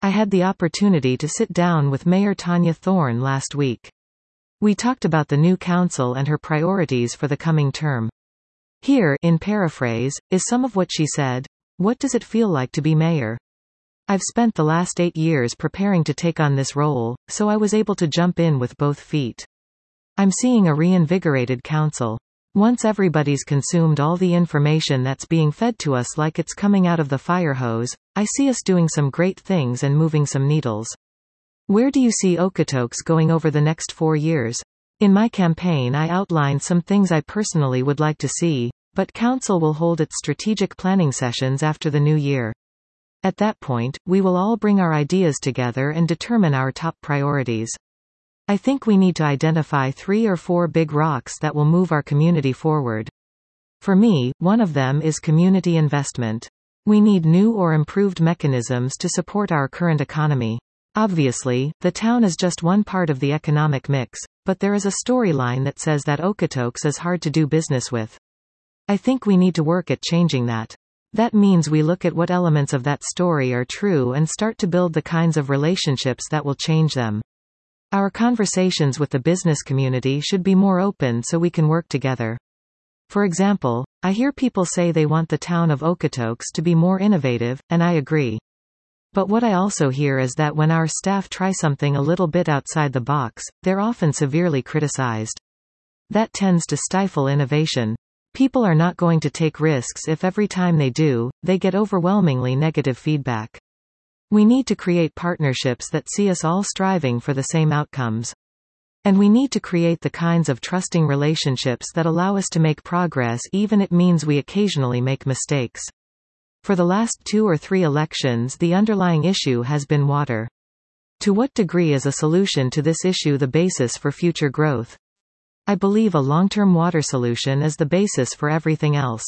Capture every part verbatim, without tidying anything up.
I had the opportunity to sit down with Mayor Tanya Thorne last week. We talked about the new council and her priorities for the coming term. Here, in paraphrase, is some of what she said. What does it feel like to be mayor? I've spent the last eight years preparing to take on this role, so I was able to jump in with both feet. I'm seeing a reinvigorated council. Once everybody's consumed all the information that's being fed to us like it's coming out of the fire hose, I see us doing some great things and moving some needles. Where do you see Okotoks going over the next four years? In my campaign I outlined some things I personally would like to see, but Council will hold its strategic planning sessions after the new year. At that point, we will all bring our ideas together and determine our top priorities. I think we need to identify three or four big rocks that will move our community forward. For me, one of them is community investment. We need new or improved mechanisms to support our current economy. Obviously, the town is just one part of the economic mix, but there is a storyline that says that Okotoks is hard to do business with. I think we need to work at changing that. That means we look at what elements of that story are true and start to build the kinds of relationships that will change them. Our conversations with the business community should be more open so we can work together. For example, I hear people say they want the town of Okotoks to be more innovative, and I agree. But what I also hear is that when our staff try something a little bit outside the box, they're often severely criticized. That tends to stifle innovation. People are not going to take risks if every time they do, they get overwhelmingly negative feedback. We need to create partnerships that see us all striving for the same outcomes. And we need to create the kinds of trusting relationships that allow us to make progress even if it means we occasionally make mistakes. For the last two or three elections the underlying issue has been water. To what degree is a solution to this issue the basis for future growth? I believe a long-term water solution is the basis for everything else.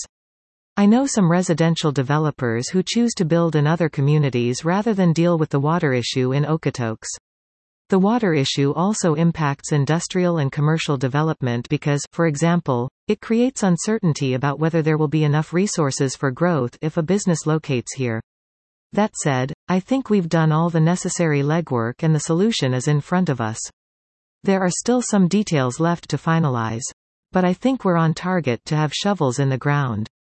I know some residential developers who choose to build in other communities rather than deal with the water issue in Okotoks. The water issue also impacts industrial and commercial development because, for example, it creates uncertainty about whether there will be enough resources for growth if a business locates here. That said, I think we've done all the necessary legwork and the solution is in front of us. There are still some details left to finalize. But I think we're on target to have shovels in the ground.